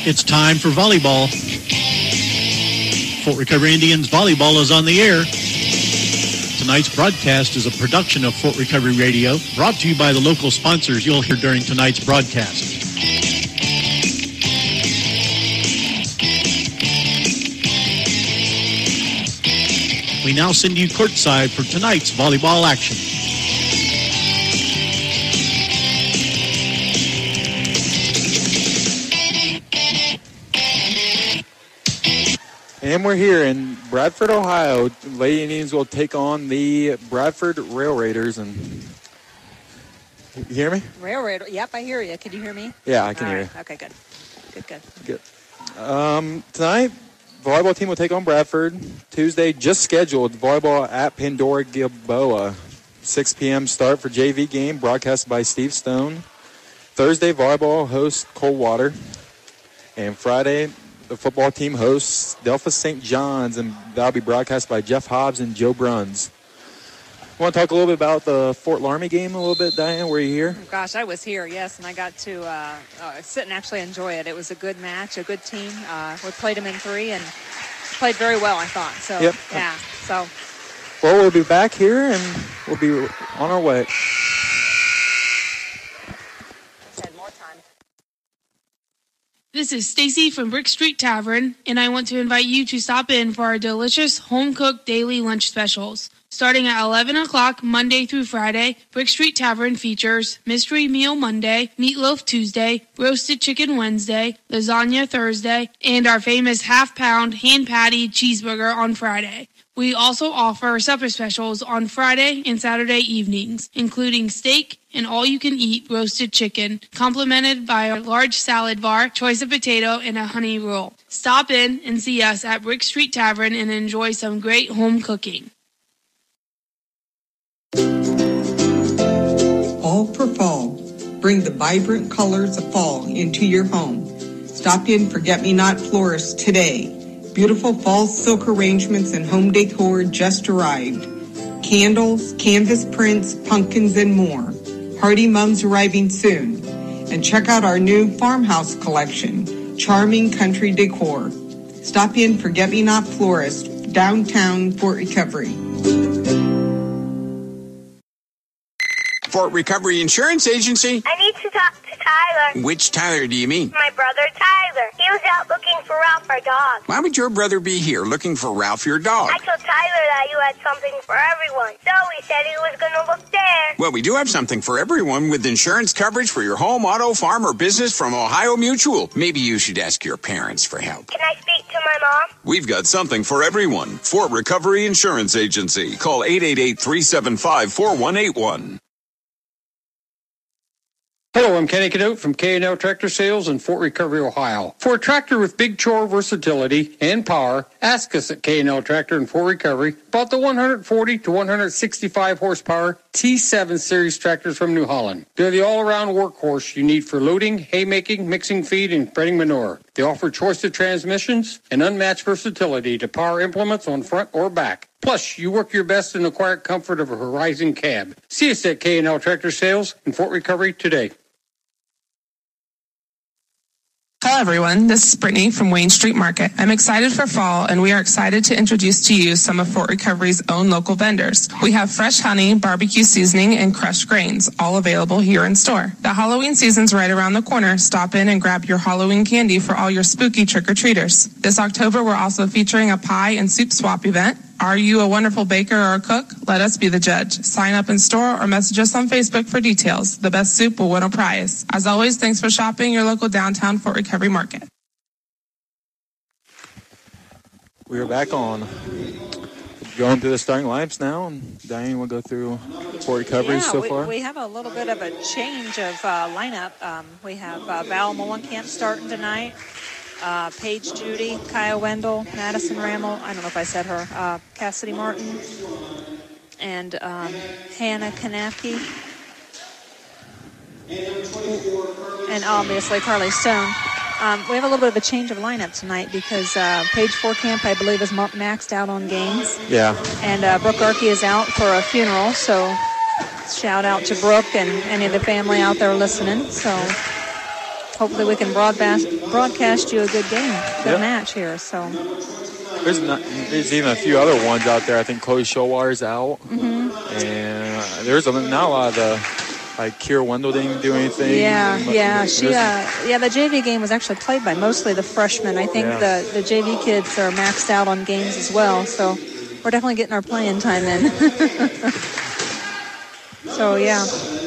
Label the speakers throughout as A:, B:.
A: It's time for volleyball. Fort Recovery Indians volleyball is on the air. Tonight's broadcast is a production of Fort Recovery Radio, brought to you by the local sponsors you'll hear during tonight's broadcast. We now send you courtside for tonight's volleyball action.
B: And we're here in Bradford, Ohio. Lady Indians will take on the Bradford Rail Raiders. And you hear me?
C: Rail Raider. Yep, I hear you. Can you hear me?
B: Yeah, I can hear you.
C: Okay, good.
B: Good. Tonight, volleyball team will take on Bradford. Tuesday, just scheduled, volleyball at Pandora Gilboa. 6 p.m. start for JV game, broadcast by Steve Stone. Thursday, volleyball hosts Coldwater. And Friday, the football team hosts Delphos St. John's, and that'll be broadcast by Jeff Hobbs and Joe Bruns. You want to talk a little bit about the Fort Laramie game a little bit, Diane? Were you here?
C: Oh, gosh, I was here, yes, and I got to sit and actually enjoy it. It was a good match, a good team. We played them in 3 and played very well, I thought. So,
B: yep.
C: Yeah. So.
B: Well, we'll be back here, and we'll be on our way.
D: This is Stacy from Brick Street Tavern, and I want to invite you to stop in for our delicious home-cooked daily lunch specials. Starting at 11 o'clock Monday through Friday, Brick Street Tavern features Mystery Meal Monday, Meatloaf Tuesday, Roasted Chicken Wednesday, Lasagna Thursday, and our famous half-pound hand-patty cheeseburger on Friday. We also offer supper specials on Friday and Saturday evenings, including steak and all-you-can-eat roasted chicken, complemented by a large salad bar, choice of potato, and a honey roll. Stop in and see us at Brick Street Tavern and enjoy some great home cooking.
E: All for fall. Bring the vibrant colors of fall into your home. Stop in Forget-Me-Not Florist today. Beautiful fall silk arrangements and home decor just arrived. Candles, canvas prints, pumpkins, and more. Hardy Mums arriving soon. And check out our new farmhouse collection, Charming Country Decor. Stop in Forget-Me-Not Florist, downtown Fort Recovery.
F: Fort Recovery Insurance Agency.
G: I need to talk to Tyler.
F: Which Tyler do you mean?
G: My brother Tyler. He was out looking for Ralph, our dog.
F: Why would your brother be here looking for Ralph, your dog?
G: I told Tyler that you had something for everyone. So he said he was going to look there.
F: Well, we do have something for everyone with insurance coverage for your home, auto, farm, or business from Ohio Mutual. Maybe you should ask your parents for help.
G: Can I speak to my mom?
F: We've got something for everyone. Fort Recovery Insurance Agency. Call 888-375-4181.
H: Hello, I'm Kenny Cadote from K&L Tractor Sales in Fort Recovery, Ohio. For a tractor with big chore versatility and power, ask us at K&L Tractor in Fort Recovery about the 140 to 165 horsepower T7 series tractors from New Holland. They're the all-around workhorse you need for loading, haymaking, mixing feed, and spreading manure. They offer choice of transmissions and unmatched versatility to power implements on front or back. Plus, you work your best in the quiet comfort of a Horizon cab. See us at K&L Tractor Sales in Fort Recovery today.
I: Hello everyone, this is Brittany from Wayne Street Market. I'm excited for fall and we are excited to introduce to you some of Fort Recovery's own local vendors. We have fresh honey, barbecue seasoning, and crushed grains, all available here in store. The Halloween season's right around the corner. Stop in and grab your Halloween candy for all your spooky trick-or-treaters. This October we're also featuring a pie and soup swap event. Are you a wonderful baker or a cook? Let us be the judge. Sign up in store or message us on Facebook for details. The best soup will win a prize. As always, thanks for shopping your local downtown Fort Recovery Market.
B: We are back on. Going through the starting lineups now, and Diane will go through Fort Recovery so far.
C: We have a little bit of a change of lineup. We have Val Mullenkamp starting tonight. Paige Judy, Kaya Wendell, Madison Rammel, I don't know if I said her, Cassidy Martin, and Hannah Kanafke, and obviously Carly Stone. We have a little bit of a change of lineup tonight because Paige Forkamp, I believe, is maxed out on games.
B: Yeah.
C: And Brooke Arkey is out for a funeral, so shout out to Brooke and any of the family out there listening. So hopefully we can broadcast you a good game, good match here. So
B: there's even a few other ones out there. I think Chloe Showalter's out, and there's not a lot of Kira Wendell didn't even do anything.
C: The JV game was actually played by mostly the freshmen. I think the JV kids are maxed out on games as well, so we're definitely getting our playing time in. So yeah,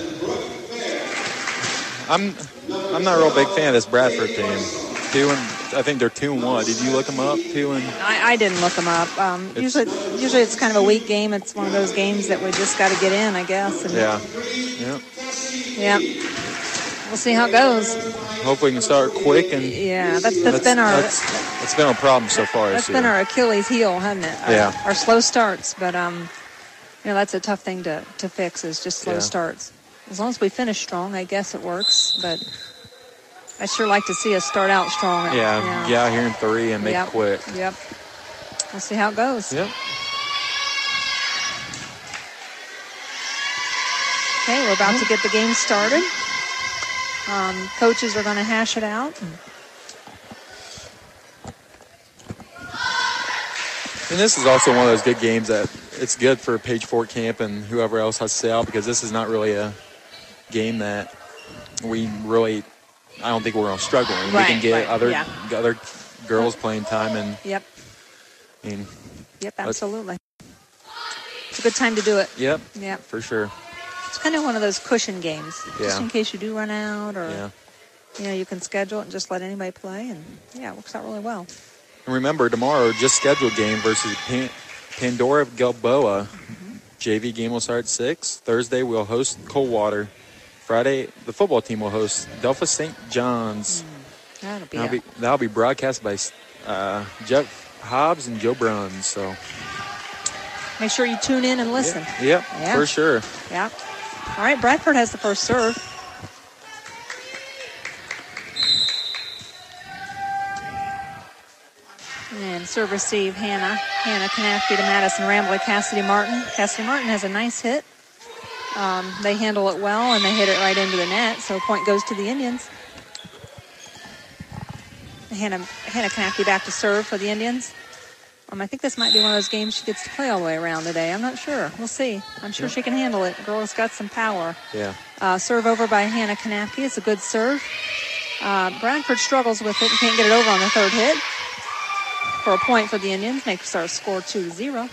C: I'm
B: not a real big fan of this Bradford team. I think they're 2-1. Did you look them up? 2-1.
C: I didn't look them up. Usually it's kind of a weak game. It's one of those games that we just got to get in, I guess. And yeah. We'll see how it goes.
B: Hopefully we can start quick and.
C: Yeah, that's been our
B: problem so far.
C: That's been our Achilles heel, hasn't it? Our slow starts, but that's a tough thing to fix. Is just slow starts. As long as we finish strong, I guess it works. But I sure like to see us start out strong.
B: Get out here in 3 and make it quick.
C: Yep. We'll see how it goes.
B: Yep.
C: Okay, we're about to get the game started. Coaches are going to hash it out.
B: And this is also one of those good games that it's good for Page Fort Camp and whoever else has to stay out, because this is not really a game that we really, I don't think we're going to struggle in. We can get other girls playing time. And
C: Yep, absolutely. It's a good time to do it.
B: Yep, for sure.
C: It's kind of one of those cushion games, just in case you do run out, or you can schedule it and just let anybody play, and it works out really well.
B: And remember, tomorrow, just scheduled game versus Pandora Gilboa. JV game will start at 6. Thursday, we'll host Coldwater. Friday, the football team will host Delphos St. John's. That'll be broadcast by Jeff Hobbs and Joe Bruns. So
C: make sure you tune in and listen.
B: Yep, for sure.
C: Yeah. All right, Bradford has the first serve. And serve receive, Hannah Kanafke to Madison Ramble, Cassidy Martin. Cassidy Martin has a nice hit. They handle it well, and they hit it right into the net, so point goes to the Indians. Hannah Kanafke back to serve for the Indians. I think this might be one of those games she gets to play all the way around today. I'm not sure. We'll see. I'm sure she can handle it. Girl's got some power.
B: Yeah.
C: Serve over by Hannah Kanafke. It's a good serve. Bradford struggles with it and can't get it over on the third hit. For a point for the Indians, makes our score 2-0. I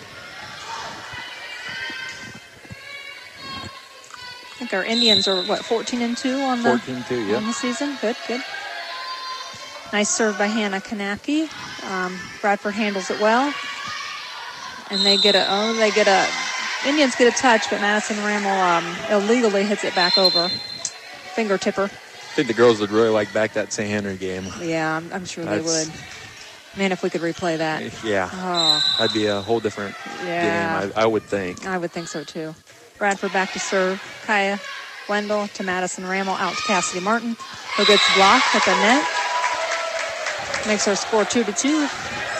C: think our Indians are, 14-2 on the
B: 14-2,
C: on the season. Good. Nice serve by Hannah Kanafke. Bradford handles it well. And Indians get a touch, but Madison Ramel illegally hits it back over. Finger tipper.
B: I think the girls would really like back that St. Henry game.
C: Yeah, I'm sure they would. Man, if we could replay that.
B: Yeah.
C: Oh.
B: That'd be a whole different game, I would think.
C: I would think so, too. Bradford back to serve. Kaya Wendell to Madison Ramel, out to Cassidy Martin, who gets blocked at the net. Makes our score 2-2.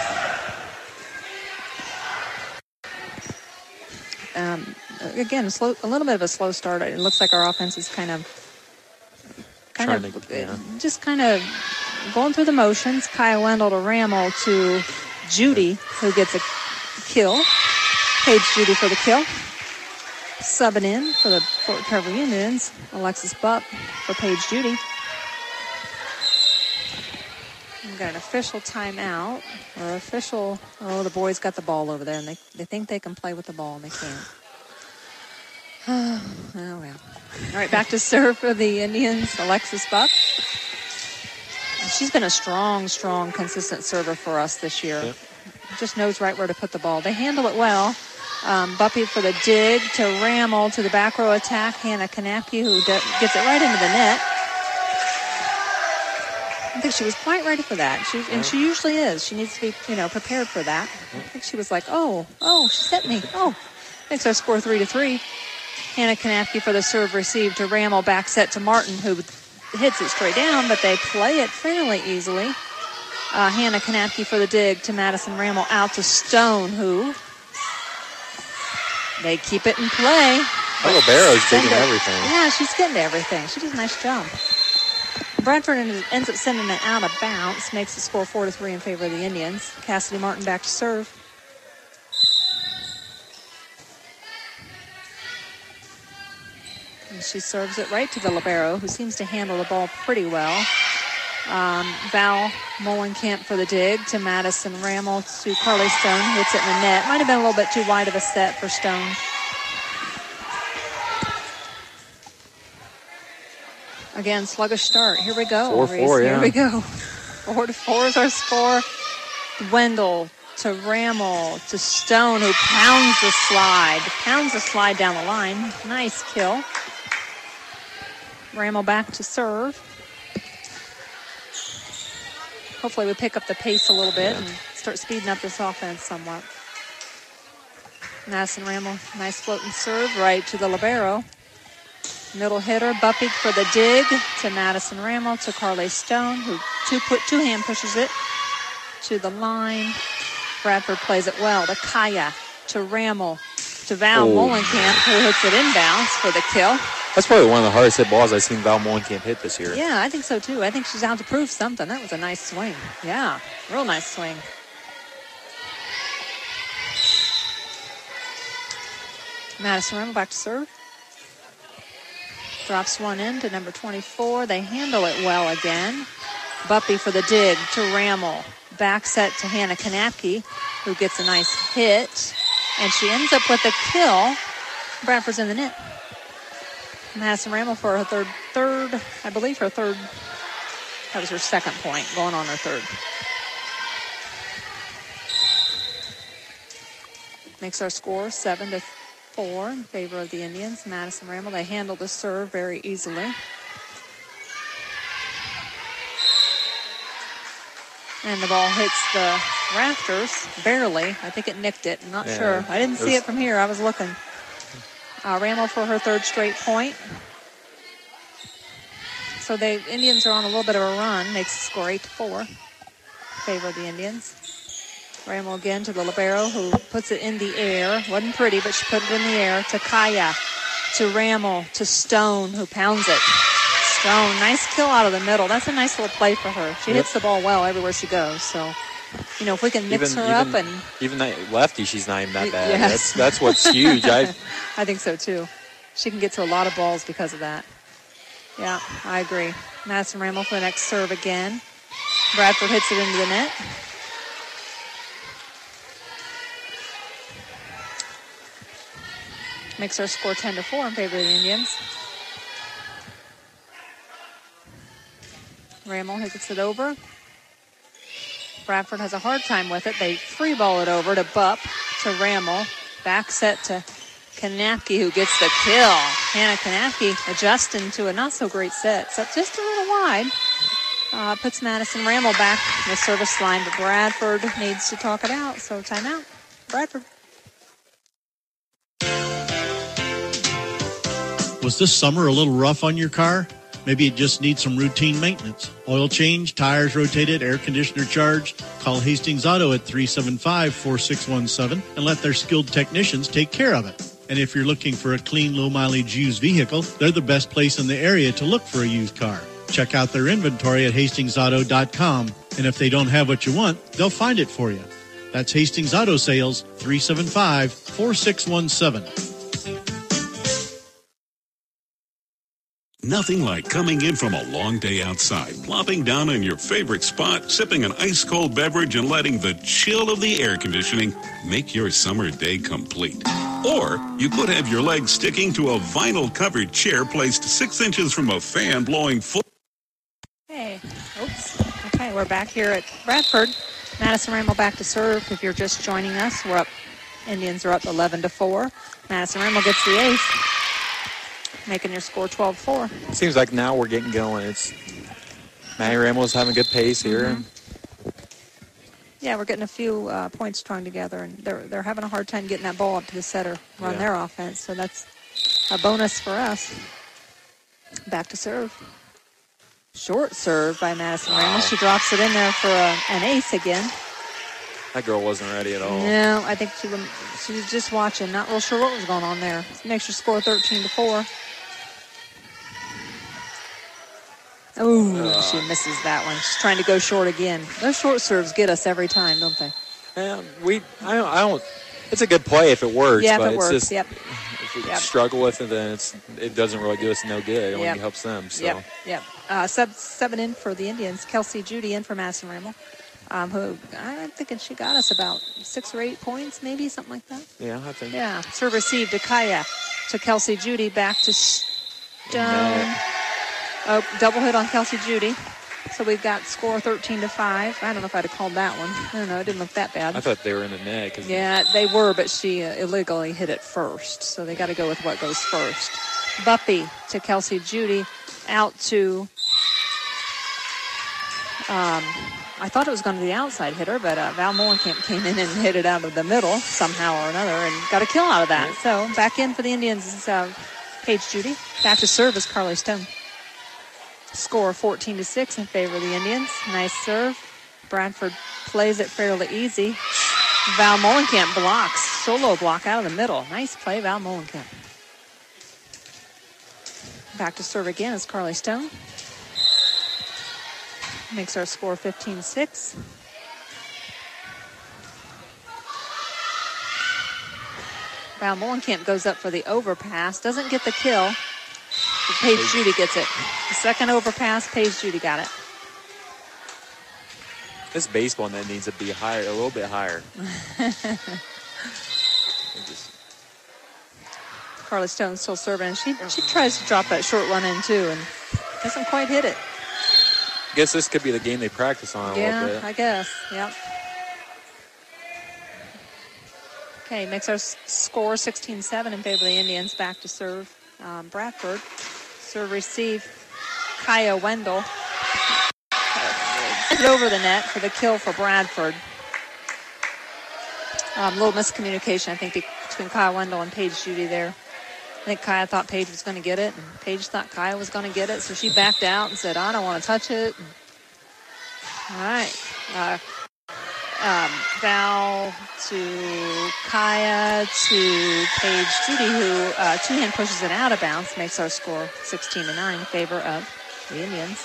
C: Again, a little bit of a slow start. It looks like our offense is kind of going through the motions. Kaya Wendell to Ramel to Judy, who gets a kill. Paige Judy for the kill. Subbing in for the Fort Recovery Indians, Alexis Buck for Paige Judy. We've got an official timeout. The boys got the ball over there, and they think they can play with the ball, and they can't. Oh, well. All right, back to serve for the Indians, Alexis Buck. She's been a strong, consistent server for us this year.
B: Yep.
C: Just knows right where to put the ball. They handle it well. Buppy for the dig to Ramel to the back row attack. Hannah Kanafke, who gets it right into the net. I think she was quite ready for that. And she usually is. She needs to be, prepared for that. I think she was like, oh, she hit me. Oh, makes our score 3-3. Hannah Kanafke for the serve receive to Ramel, back set to Martin, who hits it straight down, but they play it fairly easily. Hannah Kanafke for the dig to Madison Ramel, out to Stone, who they keep it in play.
B: Little Barrow's digging everything.
C: Yeah, she's getting to everything. She does a nice job. Bradford ends up sending it out of bounds, makes the score 4-3 in favor of the Indians. Cassidy Martin back to serve. And she serves it right to the libero, who seems to handle the ball pretty well. Val Molenkamp for the dig to Madison Rammel to Carly Stone, who hits it in the net. Might have been a little bit too wide of a set for Stone. Again, sluggish start. Here we go.
B: 4-4, yeah.
C: Here we go. 4-4 is our score. Wendell to Rammel to Stone, who pounds the slide down the line. Nice kill. Rammel back to serve. Hopefully we pick up the pace a little bit and start speeding up this offense somewhat. Madison Rammel, nice floating serve right to the libero. Middle hitter, Buppig for the dig to Madison Rammel to Carly Stone, who two-hand pushes it to the line. Bradford plays it well to Kaya, to Rammel, to Val Molenkamp, who hits it inbounds for the kill.
B: That's probably one of the hardest hit balls I've seen Val Molenkamp hit this year.
C: Yeah, I think so too. I think she's out to prove something. That was a nice swing. Yeah, real nice swing. Madison Rammel back to serve. Drops one in to number 24. They handle it well again. Buppy for the dig to Rammel. Back set to Hannah Kanapke, who gets a nice hit. And she ends up with a kill. Bradford's in the net. Madison Rammel for her third, I believe her third. That was her second point, going on her third. Makes our score 7-4 in favor of the Indians. Madison Rammel, they handle the serve very easily. And the ball hits the rafters, barely. I think it nicked it. I'm not sure. I didn't see it from here. I was looking. Rammel for her third straight point. So the Indians are on a little bit of a run. Makes the score 8-4 in favor of the Indians. Rammel again to the libero, who puts it in the air. Wasn't pretty, but she put it in the air. To Kaya, to Rammel, to Stone, who pounds it. Stone, nice kill out of the middle. That's a nice little play for her. She hits the ball well everywhere she goes. So, if we can mix her up and
B: even that lefty, she's not even that bad.
C: Yes.
B: That's what's huge. I
C: think so too. She can get to a lot of balls because of that. Yeah, I agree. Madison Rammel for the next serve again. Bradford hits it into the net. Makes our score 10-4 in favor of the Indians. Rammel hits it over. Bradford has a hard time with it. They free ball it over to Bupp, to Rammel. Back set to Kanapke, who gets the kill. Hannah Kanapke adjusting to a not-so-great set. So just a little wide. Puts Madison Rammel back in the service line, but Bradford needs to talk it out. So timeout. Bradford.
A: Was this summer a little rough on your car? Maybe it just needs some routine maintenance. Oil change, tires rotated, air conditioner charged. Call Hastings Auto at 375-4617 and let their skilled technicians take care of it. And if you're looking for a clean, low-mileage used vehicle, they're the best place in the area to look for a used car. Check out their inventory at HastingsAuto.com. And if they don't have what you want, they'll find it for you. That's Hastings Auto Sales, 375-4617.
J: Nothing like coming in from a long day outside, plopping down in your favorite spot, sipping an ice-cold beverage, and letting the chill of the air conditioning make your summer day complete. Or you could have your legs sticking to a vinyl-covered chair placed 6 inches from a fan blowing full.
C: Hey, oops. Okay, we're back here at Bradford. Madison Rammel back to serve. If you're just joining us, we're up. Indians are up 11-4. Madison Rammel gets the ace, making your score 12-4.
B: Seems like now we're getting going. It's Maddie Rammel's having a good pace here.
C: Mm-hmm. Yeah, we're getting a few points strung together, and they're having a hard time getting that ball up to the setter, run their offense. So that's a bonus for us. Back to serve. Short serve by Madison Rammel. She drops it in there for an ace again.
B: That girl wasn't ready at all.
C: No, I think she was just watching. Not real sure what was going on there. Makes your score 13-4. Oh, she misses that one. She's trying to go short again. Those short serves get us every time, don't they?
B: I don't. It's a good play if it works.
C: Yeah,
B: but
C: if it works.
B: Just,
C: yep.
B: If we struggle with it, then it doesn't really do us no good. It only helps them. So.
C: Yep. Seven in for the Indians. Kelsey Judy in for Madison Ramel. Who I'm thinking she got us about 6 or 8 points, maybe something like that.
B: Yeah, I think.
C: Yeah. Serve received to Kaya, to Kelsey Judy, back to Stone. Oh, double hit on Kelsey Judy. So we've got score 13-5. I don't know if I'd have called that one. I don't know. It didn't look that bad.
B: I thought they were in the net.
C: Yeah, they were, but she illegally hit it first. So they got to go with what goes first. Buppy to Kelsey Judy, out to. I thought it was going to be the outside hitter, but Val Molenkamp came in and hit it out of the middle somehow or another and got a kill out of that. So back in for the Indians is Paige Judy. Back to serve is Carly Stone. Score 14-6 in favor of the Indians. Nice serve. Bradford plays it fairly easy. Val Molenkamp blocks. Solo block out of the middle. Nice play, Val Molenkamp. Back to serve again is Carly Stone. Makes our score 15-6. Val Molenkamp goes up for the overpass. Doesn't get the kill. But Paige Judy gets it. The second overpass, Paige Judy got it.
B: This baseball net needs to be higher, a little bit higher.
C: Carly Stone still serving. She tries to drop that short run in too and doesn't quite hit it.
B: I guess this could be the game they practice on a little bit.
C: Yeah, I guess. Yep. Okay, makes our score 16-7 in favor of the Indians. Back to serve Bradford. Serve receive Kaya Wendell. It over the net for the kill for Bradford. A little miscommunication, I think, between Kaya Wendell and Paige Judy there. I think Kaya thought Paige was going to get it, and Paige thought Kaya was going to get it, so she backed out and said, I don't want to touch it. All right. Val to Kaya to Paige Judy, who two-hand pushes it out of bounds, makes our score 16-9 in favor of the Indians.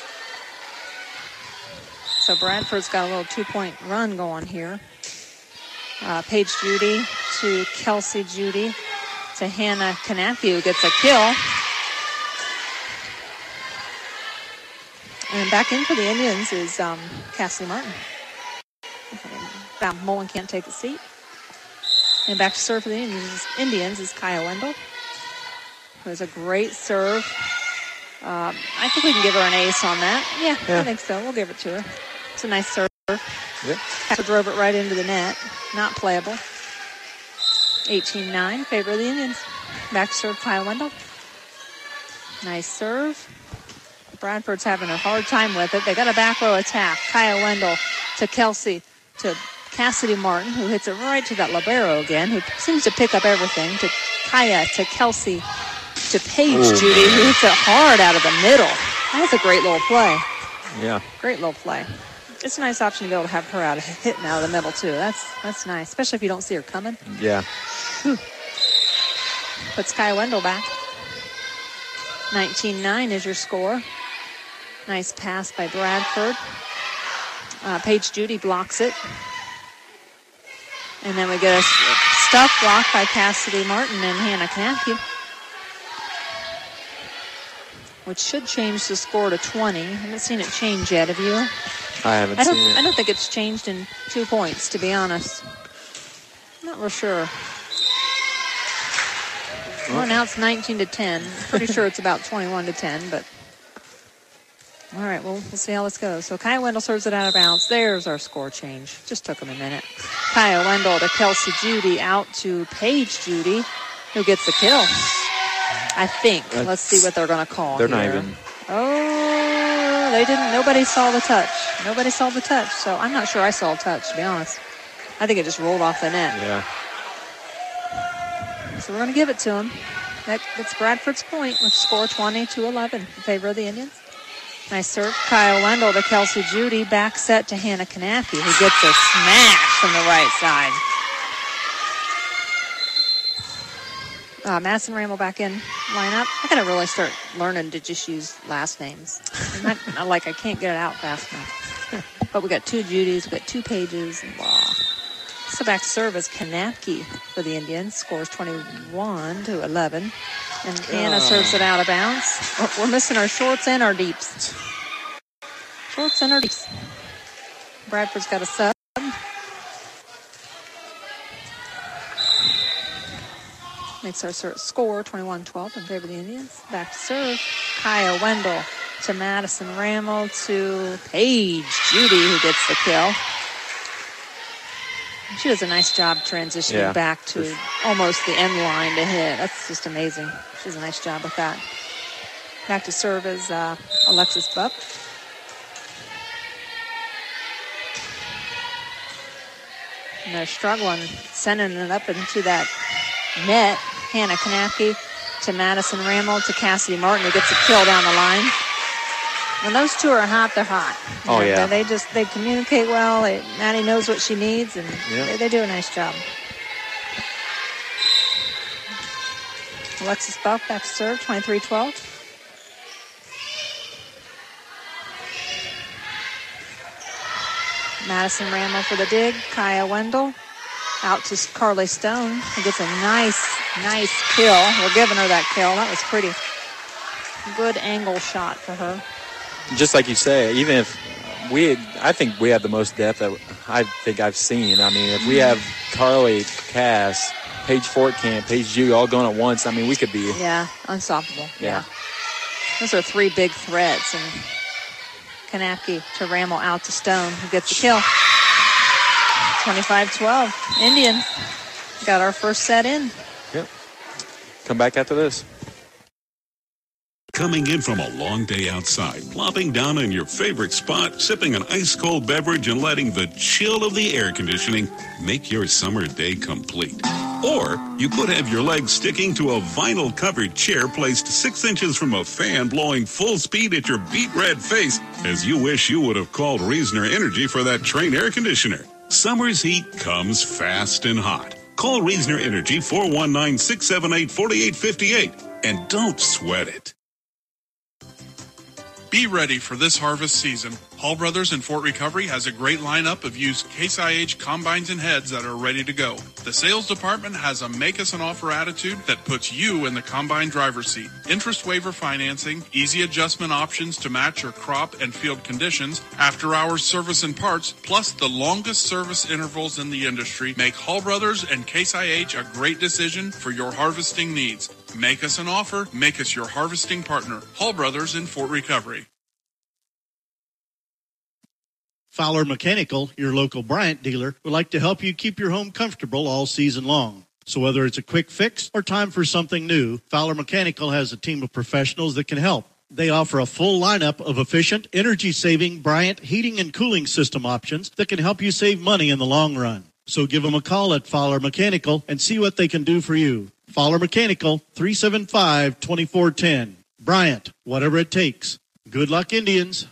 C: So Bradford's got a little 2-point run going here. Paige Judy to Kelsey Judy to Hannah Knappe, who gets a kill. And back in for the Indians is Cassidy Martin. Val Mullen can't take a seat. And back to serve for the Indians is Kaya Wendell, who has a great serve. I think we can give her an ace on that. Yeah, I think so. We'll give it to her. It's a nice serve. Yep. Drove it right into the net. Not playable. 18-9 in favor of the Indians. Back to serve Kaya Wendell. Nice serve. Bradford's having a hard time with it. They got a back row attack. Kaya Wendell to Kelsey to Cassidy Martin, who hits it right to that libero again, who seems to pick up everything. To Kaya, to Kelsey, to Paige Judy, who hits it hard out of the middle. That's a great little play.
B: Yeah. Great
C: little play. It's a nice option to be able to have her hitting out of the middle, too. That's nice, especially if you don't see her coming.
B: Yeah.
C: Whew. Puts Kaya Wendell back. 19-9 is your score. Nice pass by Bradford. Paige Judy blocks it. And then we get a stuff block by Cassidy Martin and Hannah Knappe, which should change the score to 20. I haven't seen it change yet, have you?
B: I haven't seen it.
C: I don't think it's changed in 2 points, to be honest. I'm not real sure. Well, now it's 19-10. Pretty sure it's about 21-10, but all right, well, we'll see how this goes. So Kaya Wendell serves it out of bounds. There's our score change. Just took him a minute. Kaya Wendell to Kelsey Judy, out to Paige Judy, who gets the kill. I think. Let's see what they're going to call.
B: They're not even.
C: Oh, they didn't. Nobody saw the touch. Nobody saw the touch. So I'm not sure I saw a touch, to be honest. I think it just rolled off the net.
B: Yeah.
C: So we're going to give it to him. That's Bradford's point with score 20-11 in favor of the Indians. Nice serve. Kaya Wendell to Kelsey Judy. Back set to Hannah Knappe, who gets a smash from the right side. Madison Ramel back in lineup. I gotta really start learning to just use last names. I can't get it out fast enough. But we got 2 Judys, we got 2 Pages, and blah. So back serve is Kanapke for the Indians. Scores 21-11. And Anna serves it out of bounds. We're missing our shorts and our deeps. Shorts and our deeps. Bradford's got a sub. Makes our score 21-12 in favor of the Indians. Back to serve. Kaya Wendell to Madison Ramel to Paige Judy, who gets the kill. She does a nice job transitioning back to almost the end line to hit. That's just amazing. She does a nice job with that. Back to serve is Alexis Bupp. And they're struggling, sending it up into that net. Hannah Kanapke to Madison Ramel to Cassidy Martin, who gets a kill down the line. When those two are hot, they're hot. They communicate well. Maddie knows what she needs, and they do a nice job. Alexis Buck back to serve, 23-12. Madison Ramel for the dig. Kaya Wendell out to Carly Stone, who gets a nice kill. We're giving her that kill. That was pretty good angle shot for her.
B: Just like you say, even if I think we have the most depth that I think I've seen. I mean, if we have Carly, Cass, Paige Fortcamp, Paige Judy all going at once, I mean, we could be...
C: Yeah, unstoppable. Yeah. Those are 3 big threats. And Kanapke to Ramel out to Stone, who gets the kill. 25-12. Indians got our first set in.
B: Yep. Come back after this.
J: Coming in from a long day outside, plopping down in your favorite spot, sipping an ice-cold beverage and letting the chill of the air conditioning make your summer day complete. Or you could have your legs sticking to a vinyl-covered chair placed 6 inches from a fan blowing full speed at your beet-red face as you wish you would have called Reasoner Energy for that Train air conditioner. Summer's heat comes fast and hot. Call Reasoner Energy 419-678-4858 and don't sweat it.
K: Be ready for this harvest season. Hall Brothers in Fort Recovery has a great lineup of used Case IH combines and heads that are ready to go. The sales department has a make us an offer attitude that puts you in the combine driver's seat. Interest waiver financing, easy adjustment options to match your crop and field conditions, after-hours service and parts, plus the longest service intervals in the industry make Hall Brothers and Case IH a great decision for your harvesting needs. Make us an offer, make us your harvesting partner. Hall Brothers in Fort Recovery.
A: Fowler Mechanical, your local Bryant dealer, would like to help you keep your home comfortable all season long. So whether it's a quick fix or time for something new, Fowler Mechanical has a team of professionals that can help. They offer a full lineup of efficient, energy-saving Bryant heating and cooling system options that can help you save money in the long run. So give them a call at Fowler Mechanical and see what they can do for you. Fowler Mechanical, 375-2410. Bryant, whatever it takes. Good luck, Indians.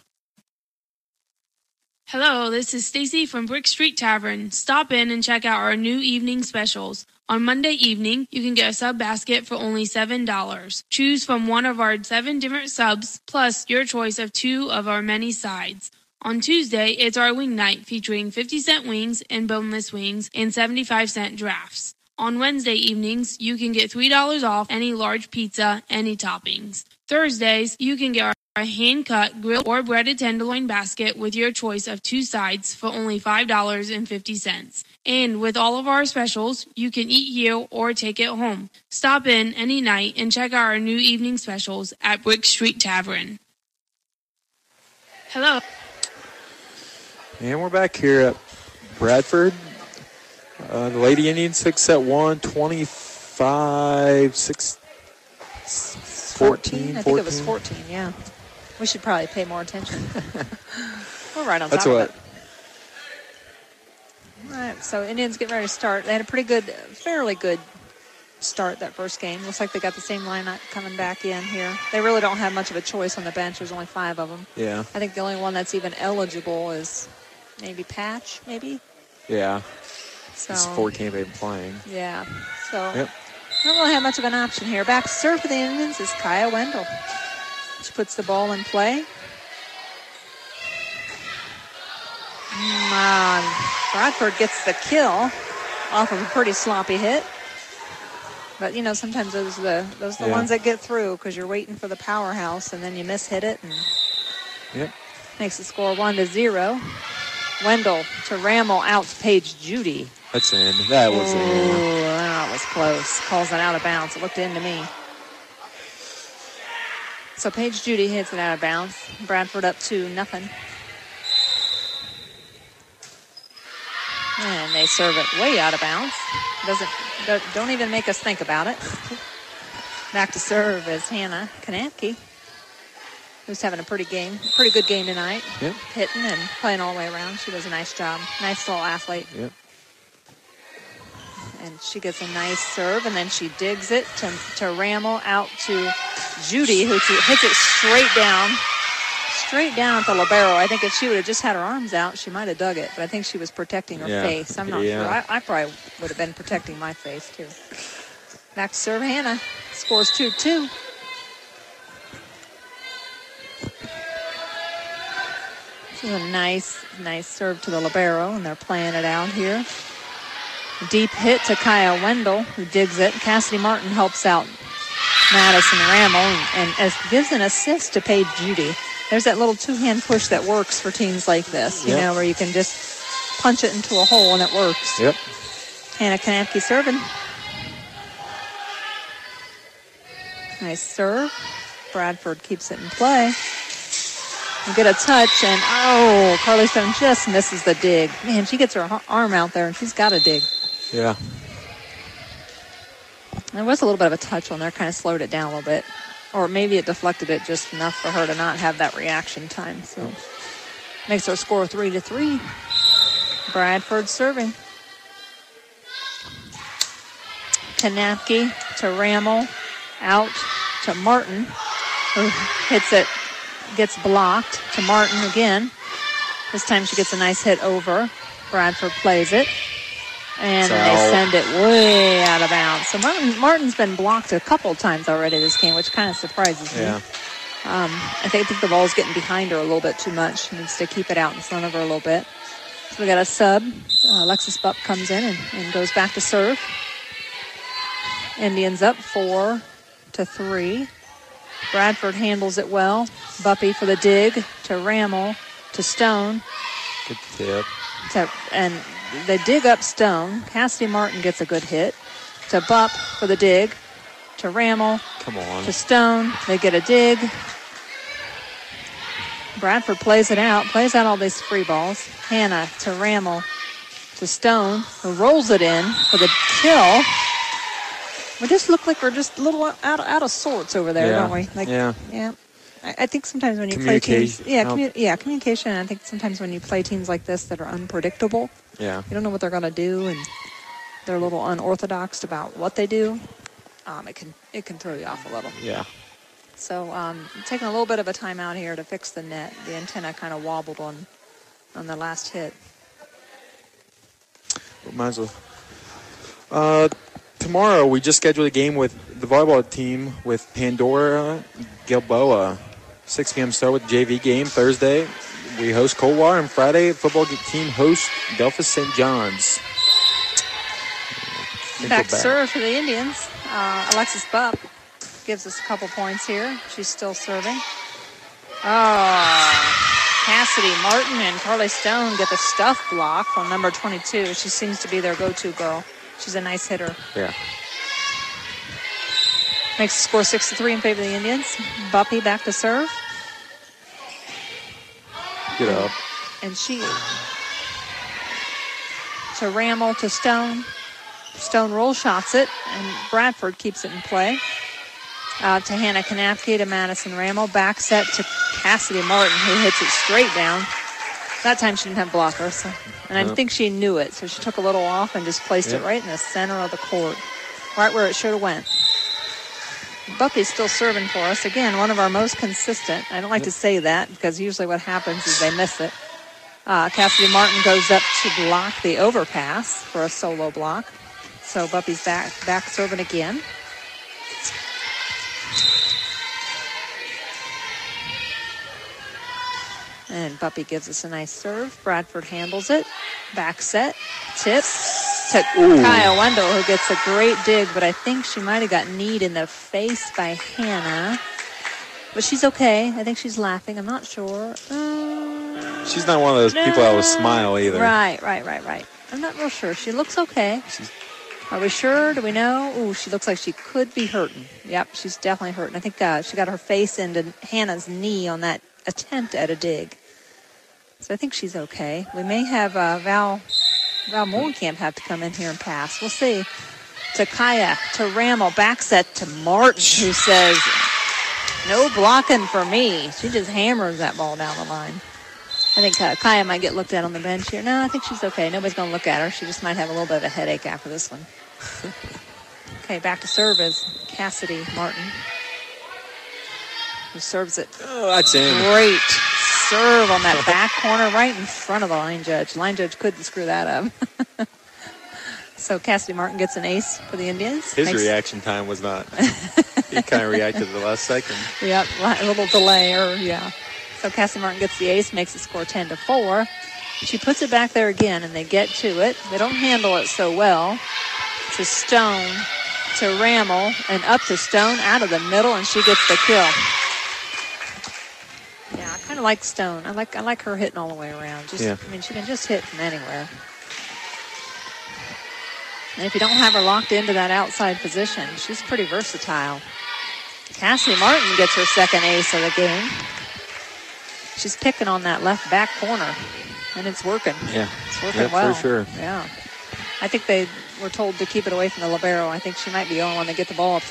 D: Hello, this is Stacy from Brick Street Tavern. Stop in and check out our new evening specials. On Monday evening, you can get a sub basket for only $7. Choose from one of our 7 different subs, plus your choice of 2 of our many sides. On Tuesday, it's our wing night featuring 50-cent wings and boneless wings and 75-cent drafts. On Wednesday evenings, you can get $3 off any large pizza, any toppings. Thursdays, you can get our hand-cut grilled or breaded tenderloin basket with your choice of 2 sides for only $5.50. And with all of our specials, you can eat here or take it home. Stop in any night and check out our new evening specials at Brick Street Tavern. Hello.
B: And we're back here at Bradford. The Lady Indians 6-1, 25-6, 14.
C: I think it was 14, yeah. We should probably pay more attention. We're right on top of it. All right, so Indians get ready to start. They had a fairly good start that first game. Looks like they got the same lineup coming back in here. They really don't have much of a choice on the bench. There's only 5 of them.
B: Yeah.
C: I think the only one that's even eligible is maybe Patch, maybe?
B: Yeah.
C: So
B: It's Fortcamp ain't playing.
C: Yeah. So
B: yep.
C: Don't really have much of an option here. Back to serve for the Indians is Kaya Wendell. She puts the ball in play. Bradford gets the kill off of a pretty sloppy hit. But, sometimes those are the ones that get through because you're waiting for the powerhouse and then you mishit it and makes the score 1-0. Wendell to Rammel, out to Paige Judy.
B: That's in. That was in.
C: That was close. Calls it out of bounds. It looked in to me. So Paige Judy hits it out of bounds. Bradford up 2-0. And they serve it way out of bounds. Don't even make us think about it. Back to serve is Hannah Kanapke, who's having a pretty good game tonight.
B: Yep.
C: Hitting and playing all the way around. She does a nice job. Nice little athlete.
B: Yep.
C: And she gets a nice serve, and then she digs it to Rammel, out to Judy, who hits it straight down at the libero. I think if she would have just had her arms out, she might have dug it, but I think she was protecting her face. I'm not sure. I probably would have been protecting my face, too. Back to serve Hannah. Scores 2-2. This is a nice serve to the libero, and they're playing it out here. Deep hit to Kaya Wendell, who digs it. Cassidy Martin helps out Madison Rammel and gives an assist to Paige Judy. There's that little two-hand push that works for teams like this, you know, where you can just punch it into a hole and it works.
B: Yep.
C: Hannah Kanapke serving. Nice serve. Bradford keeps it in play. You get a touch, and Carly Stone just misses the dig. Man, she gets her arm out there, and she's got to dig.
B: Yeah.
C: There was a little bit of a touch on there, kind of slowed it down a little bit. Or maybe it deflected it just enough for her to not have that reaction time. So makes her score 3-3. Bradford serving. Kanapke to Rammel, out to Martin, who hits it, gets blocked to Martin again. This time she gets a nice hit over. Bradford plays it. And they send it way out of bounds. So Martin's been blocked a couple times already this game, which kind of surprises me.
B: Yeah.
C: I think the ball's getting behind her a little bit too much. She needs to keep it out in front of her a little bit. So we got a sub. Alexis Bupp comes in and goes back to serve. Indians up 4-3. Bradford handles it well. Buppy for the dig to Rammel to Stone.
B: Good tip.
C: And they dig up Stone. Cassidy Martin gets a good hit. To Bupp for the dig. To Rammel.
B: Come on.
C: To Stone. They get a dig. Bradford plays it out. Plays out all these free balls. Hannah to Rammel. To Stone, who rolls it in for the kill. We just look like we're just a little out of sorts over there, don't we? Yeah. I think sometimes when you play teams, communication. I think sometimes when you play teams like this that are unpredictable, you don't know what they're going to do, and they're a little unorthodox about what they do. It can throw you off a little.
B: Yeah.
C: So taking a little bit of a timeout here to fix the net. The antenna kind of wobbled on the last hit.
B: Might as well. Tomorrow we just scheduled a game with the volleyball team with Pandora Gilboa. 6 p.m. start with the JV game. Thursday we host Coldwater, and Friday football team hosts Delphus St. John's.
C: Back serve for the Indians. Alexis Bupp gives us a couple points here. She's still serving. Cassidy Martin and Carly Stone get the stuff block from number 22. She seems to be their go-to girl. She's a nice hitter.
B: Yeah.
C: Makes the score 6-3 in favor of the Indians. Buppy back to serve.
B: Get up.
C: And she to Rammel to Stone. Stone roll shots it, and Bradford keeps it in play. To Hannah Kanapke to Madison Rammel. Back set to Cassidy Martin, who hits it straight down. That time she didn't have blockers, and I think she knew it, so she took a little off and just placed it right in the center of the court, right where it should have went. Buppy's still serving for us. Again, one of our most consistent. I don't like to say that because usually what happens is they miss it. Cassidy Martin goes up to block the overpass for a solo block. So Buppy's back serving again. And Buppy gives us a nice serve. Bradford handles it. Back set. Tip to Kaya Wendell, who gets a great dig, but I think she might have got kneed in the face by Hannah. But she's okay. I think she's laughing. I'm not sure.
B: She's not one of those people that will smile either.
C: Right. I'm not real sure. She looks okay. Are we sure? Do we know? Ooh, she looks like she could be hurting. Yep, she's definitely hurting. I think she got her face into Hannah's knee on that attempt at a dig. So I think she's okay. We may have Val Molenkamp have to come in here and pass. We'll see. To Kaya, to Rammel, back set to Martin, who says, no blocking for me. She just hammers that ball down the line. I think Kaya might get looked at on the bench here. No, I think she's okay. Nobody's going to look at her. She just might have a little bit of a headache after this one. Okay, back to serve is Cassidy Martin, who serves it.
B: Oh, that's in.
C: Great serve on that back corner right in front of the line judge. Line judge couldn't screw that up. So Cassidy Martin gets an ace for the Indians.
B: His reaction time was not. He kind of reacted at the last second.
C: Yep, a little delay. So Cassidy Martin gets the ace, makes the score 10-4. She puts it back there again, and they get to it. They don't handle it so well. To Stone, to Rammel, and up to Stone, out of the middle, and she gets the kill. Yeah, I kind of like Stone. I like her hitting all the way around. I mean, she can just hit from anywhere. And if you don't have her locked into that outside position, she's pretty versatile. Cassidy Martin gets her second ace of the game. She's picking on that left back corner, and it's working.
B: Yeah,
C: it's working well.
B: For sure.
C: Yeah. I think they were told to keep it away from the libero. I think she might be the only one that gets the ball up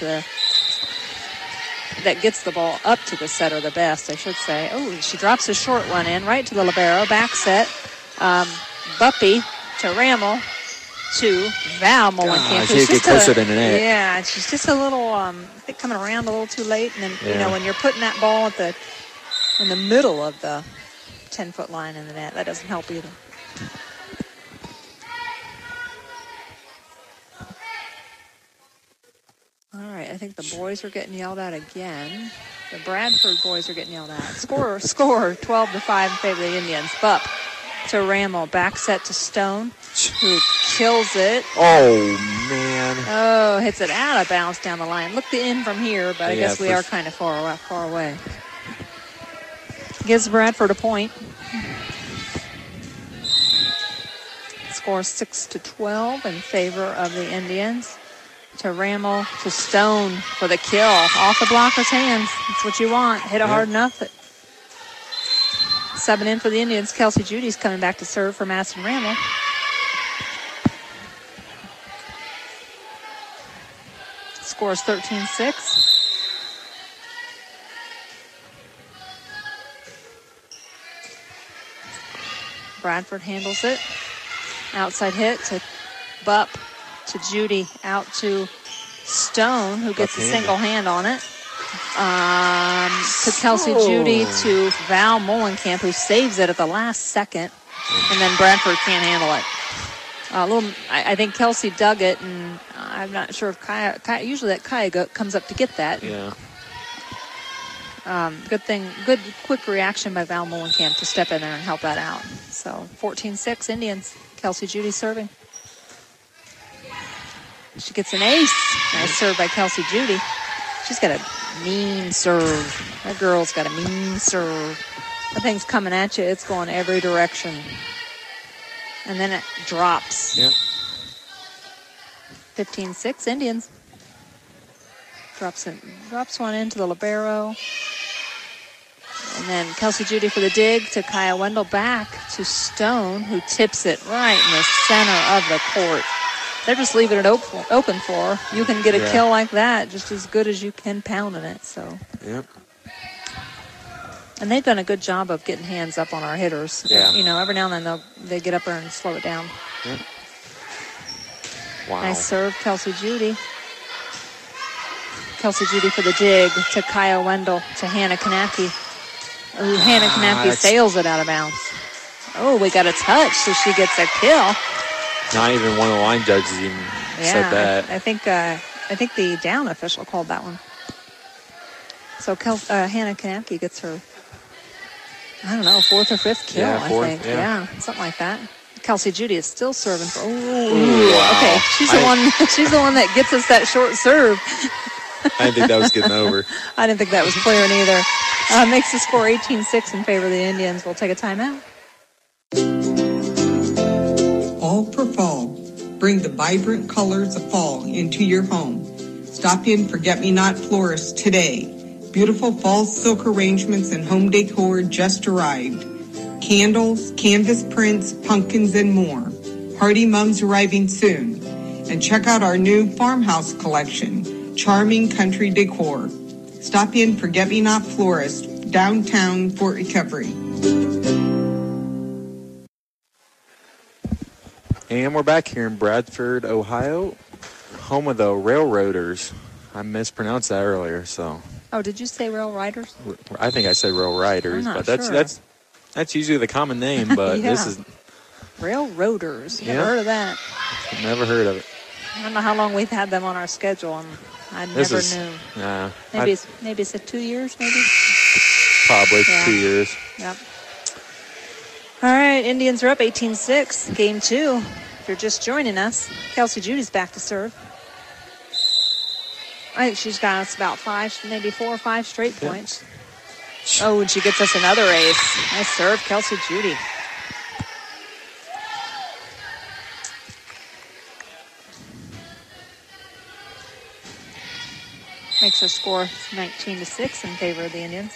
C: to the setter the best, I should say. Oh, she drops a short one in right to the libero. Back set. Buppy to Rammel to Val Molenkamp.
B: She get closer than an net.
C: Yeah, she's just a little, I think, coming around a little too late. And then, when you're putting that ball in the middle of the 10-foot line in the net, that doesn't help either. All right, I think the boys are getting yelled at again. The Bradford boys are getting yelled at. Score 12-5 in favor of the Indians. Bupp to Rammel, back set to Stone, who kills it.
B: Oh, man.
C: Oh, hits it out of bounds down the line. Look the in from here, but I guess we are kind of far away. Gives Bradford a point. Score 6-12 in favor of the Indians. To Rammel, to Stone for the kill. Off the blocker's hands. That's what you want. Hit it hard enough. 7 in for the Indians. Kelsey Judy's coming back to serve for Madison Rammel. Score is 13-6. Bradford handles it. Outside hit to Bupp, to Judy, out to Stone, who gets a single hand on it. To Kelsey Judy, to Val Molenkamp, who saves it at the last second. And then Bradford can't handle it. I think Kelsey dug it, and I'm not sure if Kaya usually that Kaya comes up to get that.
B: Yeah.
C: Good quick reaction by Val Molenkamp to step in there and help that out. So 14-6 Indians. Kelsey Judy serving. She gets an ace. Nice serve by Kelsey Judy. She's got a mean serve. That girl's got a mean serve. That thing's coming at you. It's going every direction. And then it drops.
B: Yep.
C: 15-6 Indians. Drops one into the libero. And then Kelsey Judy for the dig to Kaya Wendell, back to Stone, who tips it right in the center of the court. They're just leaving it open for her. You can get a kill like that just as good as you can pounding it. So.
B: Yep.
C: And they've done a good job of getting hands up on our hitters.
B: Yeah.
C: Every now and then they get up there and slow it down.
B: Yep. Wow.
C: Nice serve, Kelsey Judy. Kelsey Judy for the dig to Kaya Wendell, to Hannah Kanapke. Ooh, Hannah Kanapke sails it out of bounds. Oh, we got a touch, so she gets a kill.
B: Not even one of the line judges even said that.
C: I think the down official called that one. So Hannah Kanapke gets her, I don't know, 4th or 5th kill,
B: Yeah, fourth,
C: I think.
B: yeah.
C: Something like that. Kelsey Judy is still serving for.
B: Wow.
C: Okay, she's the one that gets us that short serve.
B: I didn't think that was getting over.
C: I didn't think that was clearing either. Makes the score 18-6 in favor of the Indians. We'll take a timeout.
E: All for fall. Bring the vibrant colors of fall into your home. Stop in Forget-Me-Not Florist today. Beautiful fall silk arrangements and home decor just arrived. Candles, canvas prints, pumpkins, and more. Hardy Mums arriving soon. And check out our new farmhouse collection, Charming Country Decor. Stop in Forget-Me-Not Florist, downtown Fort Recovery.
B: And we're back here in Bradford, Ohio, home of the Railroaders. I mispronounced that earlier, so.
C: Oh, did you say Rail Riders?
B: I think I said Rail Riders,
C: I'm not
B: but
C: sure.
B: that's usually the common name, but
C: Yeah.
B: this is.
C: Railroaders. Never
B: Yeah.
C: heard of that.
B: Never heard of it.
C: I don't know how long we've had them on our schedule, and I never knew. Maybe it's 2 years, maybe?
B: Probably
C: Yeah.
B: 2 years.
C: Yep. All right, Indians are up 18-6, game 2. If you're just joining us, Kelsey Judy's back to serve. I think she's got us about 5, maybe 4 or 5 straight points. Oh, and she gets us another ace. Nice serve, Kelsey Judy. Makes the score 19-6 in favor of the Indians.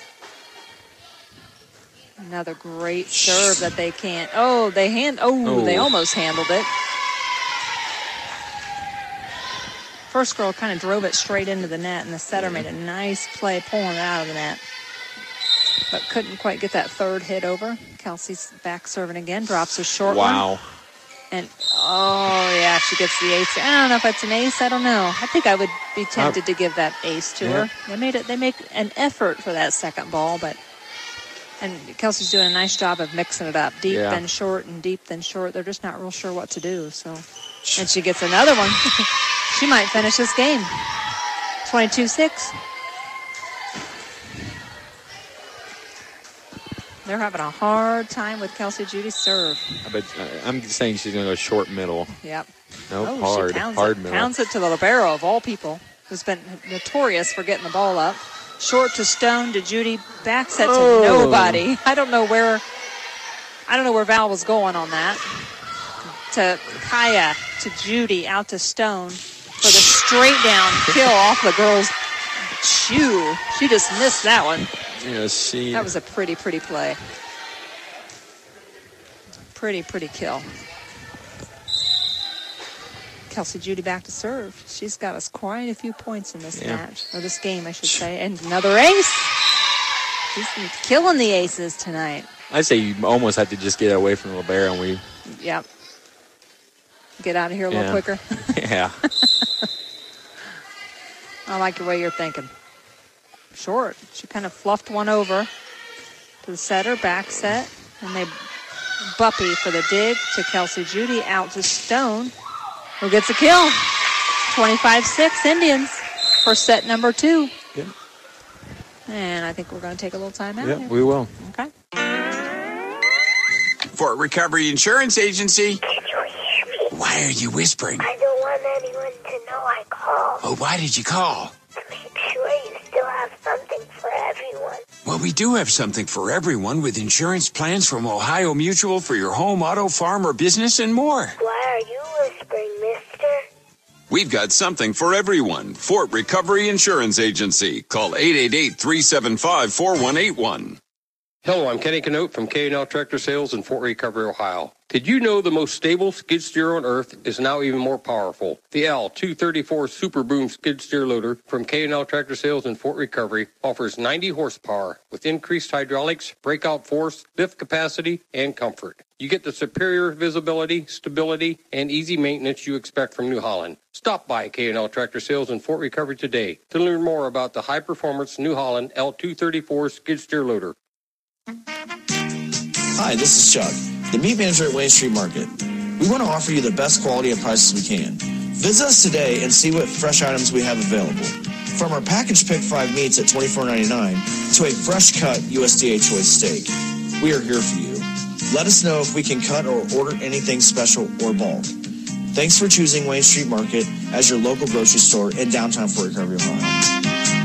C: Another great serve that they can't. Oh, they almost handled it. First girl kind of drove it straight into the net, and the setter made a nice play pulling it out of the net. But couldn't quite get that third hit over. Kelsey's back serving again, drops a short one.
B: Wow.
C: And, she gets the ace. I don't know if it's an ace. I don't know. I think I would be tempted to give that ace to her. They make an effort for that second ball, and Kelsey's doing a nice job of mixing it up. Deep, then short, and deep, then short. They're just not real sure what to do. So, and she gets another one. She might finish this game. 22-6. They're having a hard time with Kelsey Judy's serve.
B: I'm saying she's going to go short middle.
C: Yep.
B: Nope,
C: She
B: hard middle.
C: pounds it to the libero of all people, who's been notorious for getting the ball up. Short to Stone to Judy, back set to nobody. I don't know where Val was going on that. To Kaya, to Judy, out to Stone for the straight down kill off the girl's shoe. She just missed that one. That was a pretty play. Pretty kill. Kelsey Judy back to serve. She's got us quite a few points in this match, or this game, I should say. And another ace. She's killing the aces tonight.
B: I'd say you almost have to just get away from the libero, and
C: Yep. Get out of here a little quicker.
B: Yeah.
C: I like the way you're thinking. Short. She kind of fluffed one over to the setter, back set, and they Buppy for the dig to Kelsey Judy, out to Stone, who gets a kill. 25-6 Indians for set number 2.
B: Yep.
C: And I think we're going to take a little time out.
B: Yep, we will.
C: Okay.
F: Fort Recovery Insurance Agency.
G: Can you hear me?
F: Why are you whispering?
G: I don't want anyone to know I called.
F: Oh, why did you call?
G: To make sure you still have something for everyone.
F: Well, we do have something for everyone with insurance plans from Ohio Mutual for your home, auto, farm, or business, and more.
G: Why are you whispering, mister?
J: We've got something for everyone. Fort Recovery Insurance Agency. Call 888-375-4181.
H: Hello, I'm Kenny Canote from K&L Tractor Sales in Fort Recovery, Ohio. Did you know the most stable skid steer on earth is now even more powerful? The L234 Super Boom skid steer loader from K&L Tractor Sales in Fort Recovery offers 90 horsepower with increased hydraulics, breakout force, lift capacity, and comfort. You get the superior visibility, stability, and easy maintenance you expect from New Holland. Stop by K&L Tractor Sales in Fort Recovery today to learn more about the high-performance New Holland L234 skid steer loader.
L: Hi, this is Chuck, the meat manager at Wayne Street Market. We want to offer you the best quality and prices we can. Visit us today and see what fresh items we have available. From our packaged Pick 5 meats at $24.99 to a fresh-cut USDA choice steak, we are here for you. Let us know if we can cut or order anything special or bulk. Thanks for choosing Wayne Street Market as your local grocery store in downtown Fort Recovery, Ohio.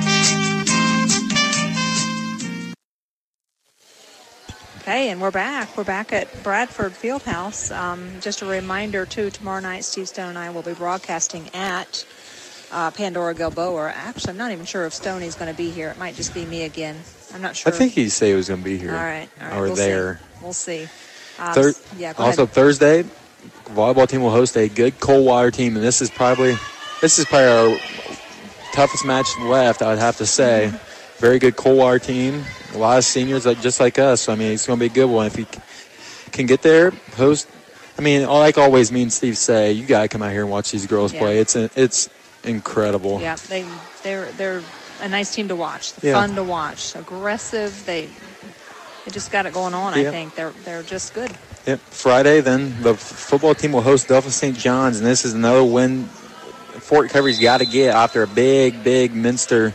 C: Okay, and we're back. We're back at Bradford Fieldhouse. Just a reminder, too, tomorrow night, Steve Stone and I will be broadcasting at Pandora Gilboa. Actually, I'm not even sure if Stoney's going to be here. It might just be me again. I'm not sure.
B: I think he said he was going to be here.
C: All right.
B: Or
C: we'll
B: there.
C: See. We'll see.
B: Yeah, go also, ahead. Thursday, volleyball team will host a good Coldwater team, and this is probably our toughest match left, I would have to say. Mm-hmm. Very good Coldwater team. A lot of seniors just like us. So, I mean, it's going to be a good one. If you can get there, host. I mean, like always, me and Steve say, you got to come out here and watch these girls play. It's incredible.
C: Yeah, they're a nice team to watch. Fun to watch. Aggressive. They just got it going on. I think they're just good.
B: Yep. Friday, then the football team will host Delphos St. John's, and this is another win Fort Recovery's got to get after a big Minster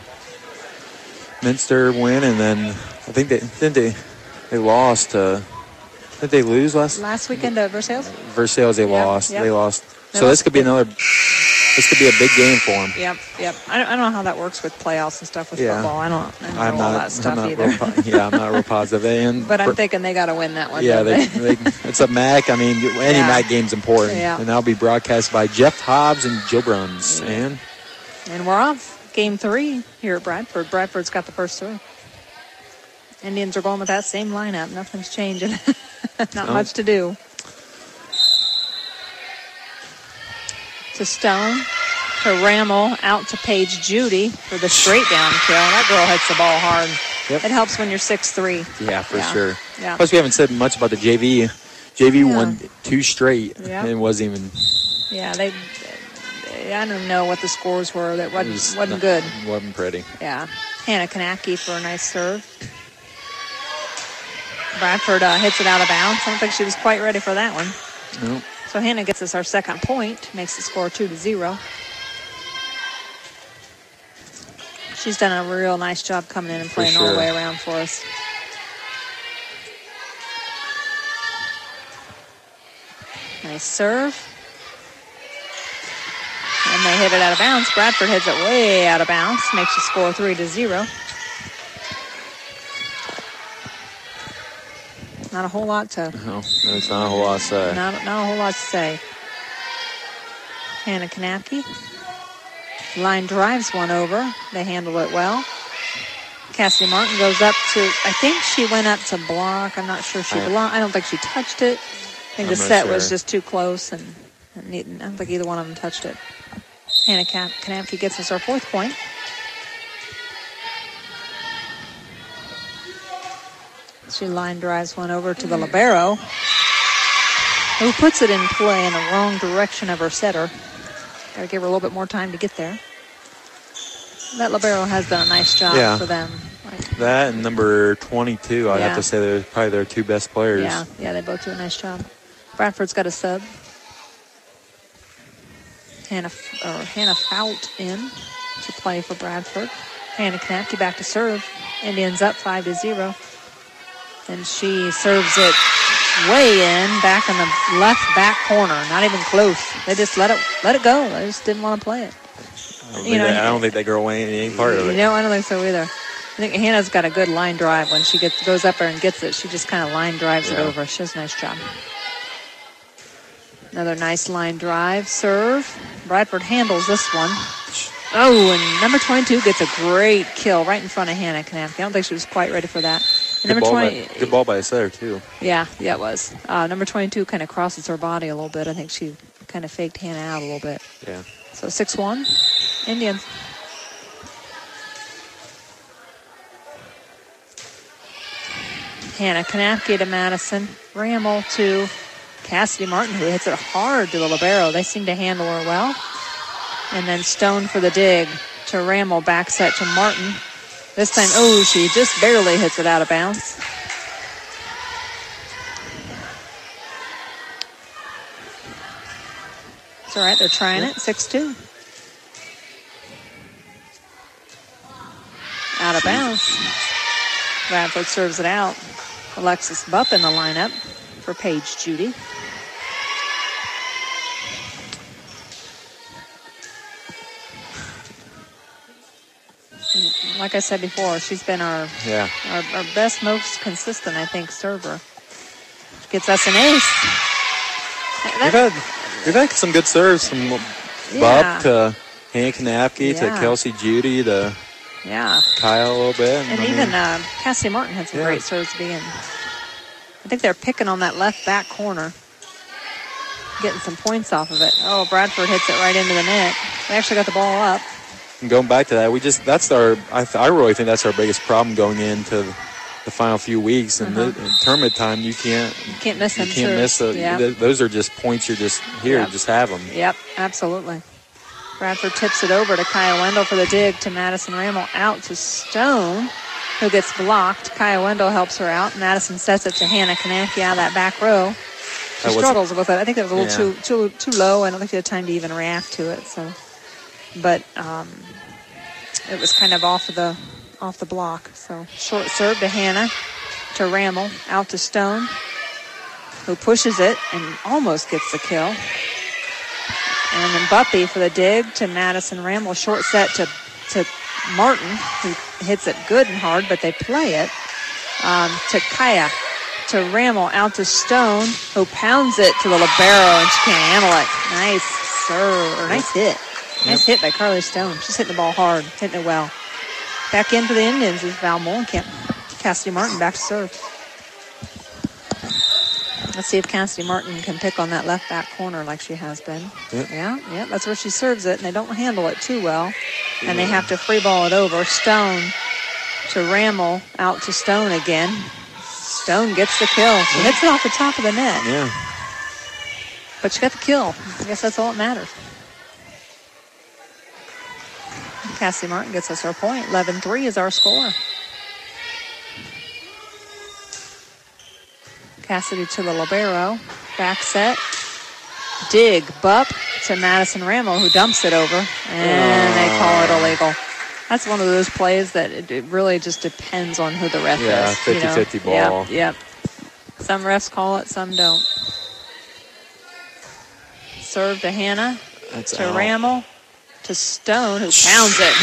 B: win, and then I think they lost. Did they lose last
C: weekend to Versailles?
B: Versailles, they lost. Yep. They lost. So this could be a big game for them.
C: Yep. I don't know how that works with playoffs and stuff with football. I don't know all that stuff either.
B: I'm not real positive.
C: But I'm thinking they got to win that one.
B: Yeah, it's a MAC. I mean, any MAC game's important.
C: Yeah.
B: And that'll be broadcast by Jeff Hobbs and Jill Bruns.
C: And we're off. Game 3 here at Bradford. Bradford's got the first 3. Indians are going with that same lineup. Nothing's changing. Not much to do. To Stone, to Rammel, out to Paige Judy for the straight down kill. That girl hits the ball hard. Yep. It helps when you're 6'3".
B: Yeah, for sure.
C: Yeah.
B: Plus, we haven't said much about the JV. JV won 2 straight and wasn't even.
C: Yeah, I don't know what the scores were. That wasn't good.
B: Wasn't pretty.
C: Yeah. Hannah Kanapke for a nice serve. Bradford hits it out of bounds. I don't think she was quite ready for that one.
B: Nope.
C: So Hannah gets us our second point, makes the score 2-0. She's done a real nice job coming in and playing all the way around for us. Nice serve. And they hit it out of bounds. Bradford hits it way out of bounds, makes the score 3-0. Not a whole lot to.
B: No, it's not a whole lot to say.
C: Not a whole lot to say. Hannah Kanapke. Line drives one over. They handle it well. Cassidy Martin goes up to, I think she went up to block. I'm not sure she blocked. I don't think she touched it. I think the set was just too close, and I don't think either one of them touched it. Hannah Kanapke gets us our 4th point. She line drives one over to the libero, who puts it in play in the wrong direction of her setter. Got to give her a little bit more time to get there. That libero has done a nice job for them.
B: That and number 22, I'd have to say they're probably their 2 best players.
C: Yeah, they both do a nice job. Bradford's got a sub. Hannah Fout in to play for Bradford. Hannah Kanapke back to serve. Indians up 5-0. And she serves it way in, back in the left back corner. Not even close. They just let it go. They just didn't want to play it.
B: I don't think that girl went any part of it.
C: No, I don't think so either. I think Hannah's got a good line drive. When she goes up there and gets it, she just kind of line drives it over. She does a nice job. Another nice line drive serve. Bradford handles this one. Oh, and number 22 gets a great kill right in front of Hannah Kanapke. I don't think she was quite ready for that.
B: Good ball by a setter, too.
C: Yeah, it was. Number 22 kind of crosses her body a little bit. I think she kind of faked Hannah out a little bit.
B: Yeah.
C: So 6-1, Indians. Hannah Kanapke to Madison. Rammel to Cassidy Martin, who hits it hard to the libero. They seem to handle her well. And then Stone for the dig to Rammel. Back set to Martin. This time, she just barely hits it out of bounds. That's all right. They're trying it. 6-2. Out of bounds. Bradford serves it out. Alexis Bupp in the lineup for Paige Judy. And like I said before, she's been our best, most consistent, I think, server. Gets us an ace.
B: We've had some good serves from Bupp to Hannah Kanapke to Kelsey Judy to Kyle a little bit.
C: And even Cassidy Martin had some great serves to begin. I think they're picking on that left back corner, getting some points off of it. Oh, Bradford hits it right into the net. They actually got the ball up.
B: And going back to that, I really think that's our biggest problem going into the final few weeks. And in tournament time, you can't
C: miss them.
B: You can't miss those are just points you're just here, just have them.
C: Yep, absolutely. Bradford tips it over to Kaya Wendell for the dig to Madison Rammel, out to Stone, who gets blocked. Kaya Wendell helps her out. Madison sets it to Hannah Kanapke out of that back row. She struggles with it. I think that was a little too low. I don't think she had time to even react to it. But it was kind of off the block. So short serve to Hannah, to Rammel, out to Stone, who pushes it and almost gets the kill. And then Buppy for the dig to Madison Rammel. Short set to Martin, who hits it good and hard, but they play it. To Kaya, to Rammel, out to Stone, who pounds it to the libero, and she can't handle it. Nice serve, or nice hit. Nice hit by Carly Stone. She's hitting the ball hard, hitting it well. Back in for the Indians is Val Molenkamp. Cassidy Martin back to serve. Let's see if Cassidy Martin can pick on that left back corner like she has been. Yeah, that's where she serves it, and they don't handle it too well. And they have to free ball it over. Stone to Rammel, out to Stone again. Stone gets the kill. She hits it off the top of the net.
B: Yeah.
C: But she got the kill. I guess that's all that matters. Cassidy Martin gets us our point. 11-3 is our score. Cassidy to the libero. Back set. Dig. Bupp to Madison Rammel, who dumps it over. And they call it illegal. That's one of those plays that it really just depends on who the ref is.
B: Yeah, 50-50 ball.
C: Yep. Some refs call it, some don't. Serve to Hannah.
B: That's
C: to
B: out.
C: Rammel. To Stone, who pounds it.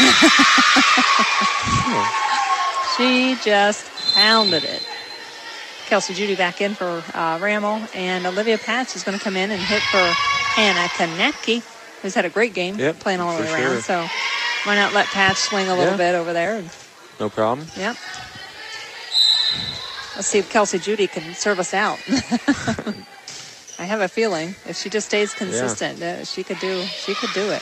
C: She just pounded it. Kelsey Judy back in for Rammel, and Olivia Patch is going to come in and hit for Hannah Kanapke, who's had a great game playing all the way around. So why not let Patch swing a little bit over there?
B: No problem.
C: Yep. Let's see if Kelsey Judy can serve us out. I have a feeling if she just stays consistent, she could do it.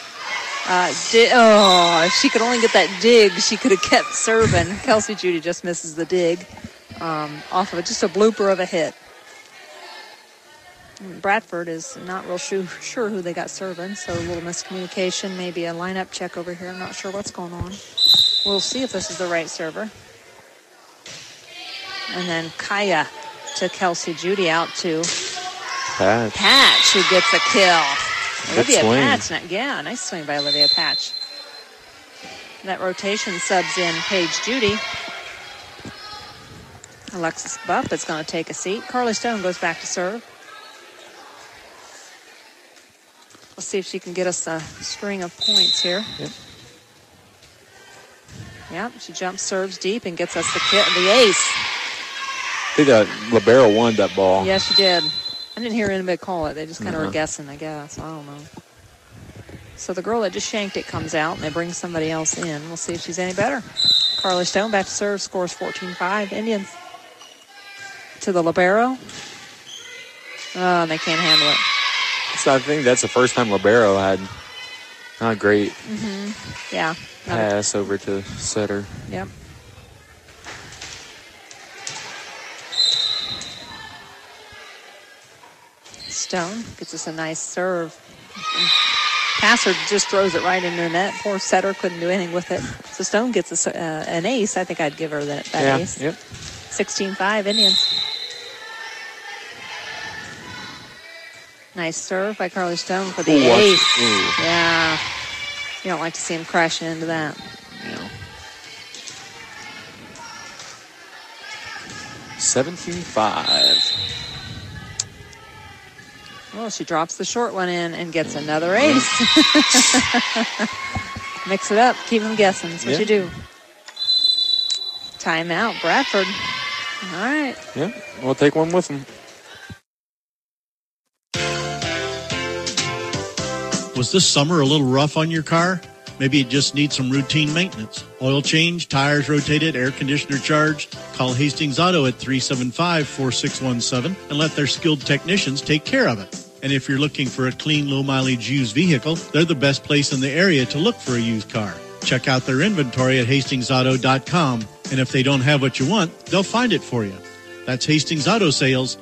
C: If she could only get that dig, she could have kept serving. Kelsey Judy just misses the dig off of just a blooper of a hit. Bradford is not real sure who they got serving, so a little miscommunication, maybe a lineup check over here. I'm not sure what's going on. We'll see if this is the right server. And then Kaya to Kelsey Judy, out to Patch, who gets a kill. Olivia Patch, nice swing by Olivia Patch. That rotation subs in Paige Judy. Alexis Bupp is going to take a seat. Carly Stone goes back to serve. Let's see if she can get us a string of points here. Yep, she jumps, serves deep, and gets us the ace.
B: I think that libero won that ball.
C: Yes, she did. I didn't hear anybody call it. They just kind of were guessing, I guess. I don't know. So the girl that just shanked it comes out, and they bring somebody else in. We'll see if she's any better. Carly Stone back to serve, scores 14-5. Indians to the libero. Oh, they can't handle it.
B: So I think that's the first time libero had not a great pass over to setter.
C: Yep. Stone gets us a nice serve. Passer just throws it right into the net. Poor setter couldn't do anything with it. So Stone gets us an ace. I think I'd give her that ace.
B: Yep.
C: 16-5 Indians. Nice serve by Carly Stone for the ace. Yeah. You don't like to see him crashing into that.
B: No. 17-5.
C: Well, she drops the short one in and gets another ace. Mix it up. Keep them guessing. That's what you do. Timeout, Bradford. All right.
B: Yeah, we'll take one with them.
A: Was this summer a little rough on your car? Maybe it just needs some routine maintenance. Oil change, tires rotated, air conditioner charged. Call Hastings Auto at 375-4617 and let their skilled technicians take care of it. And if you're looking for a clean, low-mileage used vehicle, they're the best place in the area to look for a used car. Check out their inventory at HastingsAuto.com. And if they don't have what you want, they'll find it for you. That's Hastings Auto Sales,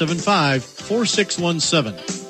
A: 375-4617.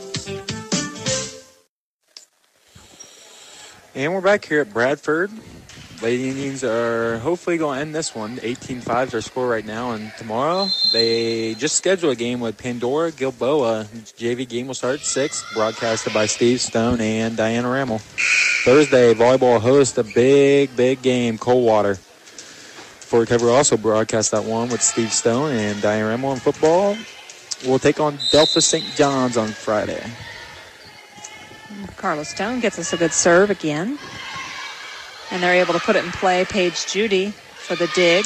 B: And we're back here at Bradford. Lady Indians are hopefully going to end this one. 18-5 is their score right now. And tomorrow, they just scheduled a game with Pandora Gilboa. JV game will start at 6, broadcasted by Steve Stone and Diana Rammel. Thursday, volleyball hosts a big, big game, Coldwater. Fort Recovery also broadcast that one with Steve Stone and Diana Rammel. In football, we'll take on Delphos St. John's on Friday.
C: Carla Stone gets us a good serve again. And they're able to put it in play. Paige Judy for the dig.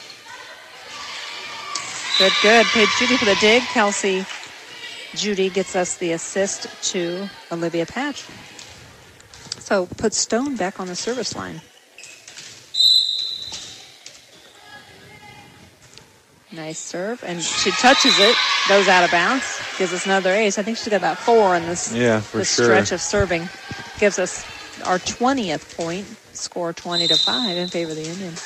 C: Good. Paige Judy for the dig. Kelsey Judy gets us the assist to Olivia Patch. So put Stone back on the service line. Nice serve. And she touches it. Goes out of bounds. Gives us another ace. I think she's got about 4 in this, stretch of serving. Gives us our 20th point. Score 20-5 in favor of the Indians.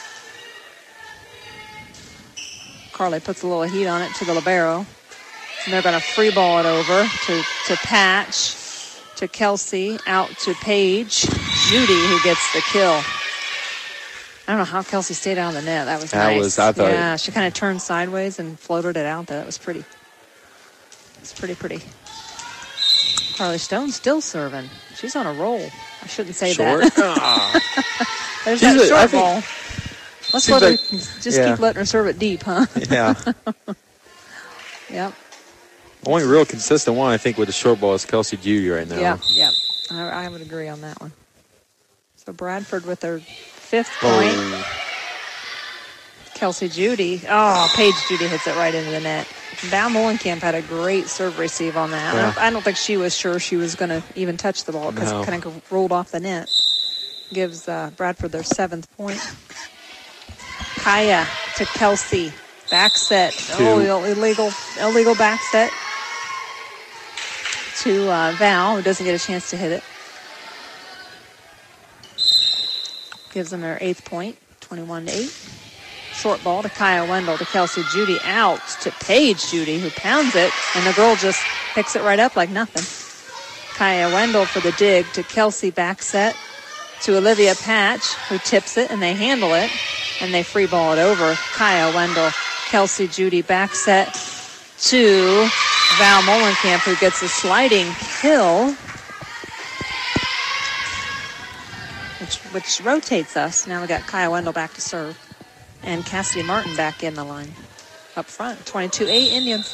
C: Carly puts a little heat on it to the libero. And they're going to free ball it over to Patch, to Kelsey, out to Paige. Judy, who gets the kill. I don't know how Kelsey stayed out of the net. That was nice.
B: I thought.
C: Yeah, she kind of turned sideways and floated it out there. That was pretty. It's pretty. Carly Stone still serving. She's on a roll. I shouldn't say that. There's that short ball. Let's let her keep letting her serve it deep, huh?
B: Yeah.
C: Yep.
B: Only real consistent one, I think, with the short ball is Kelsey Judy right now.
C: Yeah. I would agree on that one. So Bradford with their 5th point. Kelsey Judy. Oh, Paige Judy hits it right into the net. Val Molenkamp had a great serve receive on that.
B: Yeah.
C: I don't think she was sure she was going to even touch the ball because it kind of rolled off the net. Gives Bradford their 7th point. Kaya to Kelsey. Back set. Illegal back set to Val, who doesn't get a chance to hit it. Gives them their 8th point, 21-8. Short ball to Kaya Wendell to Kelsey Judy, out to Paige Judy, who pounds it, and the girl just picks it right up like nothing. Kaya Wendell for the dig to Kelsey, back set to Olivia Patch, who tips it, and they handle it, and they free ball it over. Kaya Wendell, Kelsey Judy, back set to Val Molenkamp, who gets a sliding kill, which rotates us. Now we got Kaya Wendell back to serve. And Cassidy Martin back in the line. Up front, 22-8 Indians.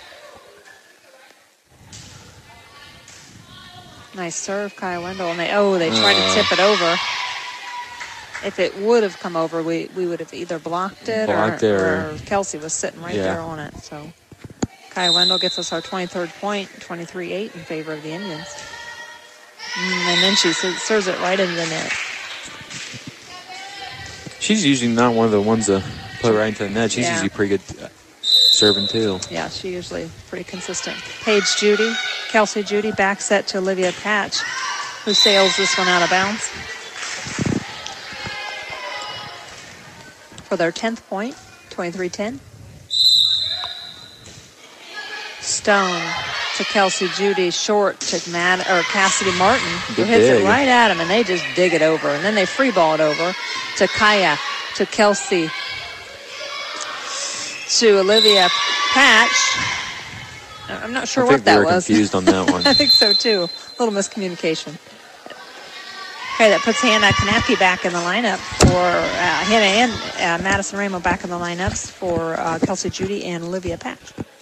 C: Nice serve, Kaya Wendell. And they tried to tip it over. If it would have come over, we would have either blocked it or Kelsey was sitting right there on it. So Kaya Wendell gets us our 23rd point, 23-8 in favor of the Indians. And then she serves it right into the net.
B: She's usually not one of the ones to put right into the net. She's usually pretty good serving, too.
C: Yeah, she's usually pretty consistent. Paige Judy, Kelsey Judy, back set to Olivia Patch, who sails this one out of bounds. For their 10th point, 23-10. Stone to Kelsey Judy, short to Cassidy Martin, who hits it right at him, and they just dig it over. And then they free ball it over to Kaya, to Kelsey, to Olivia Patch. I'm not sure
B: I
C: what
B: think
C: that
B: we were
C: was.
B: confused on that one.
C: I think so, too. A little miscommunication. Okay, that puts Hannah Kanapke back in the lineup for Hannah and Madison Ramo back in the lineups for Kelsey Judy and Olivia Patch.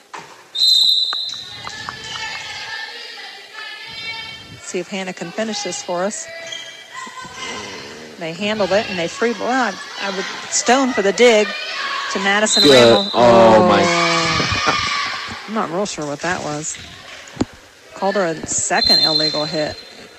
C: See if Hannah can finish this for us. They handled it and they free. Well, I would stone for the dig to Madison Ramo.
B: Oh my!
C: I'm not real sure what that was. Called her a second illegal hit.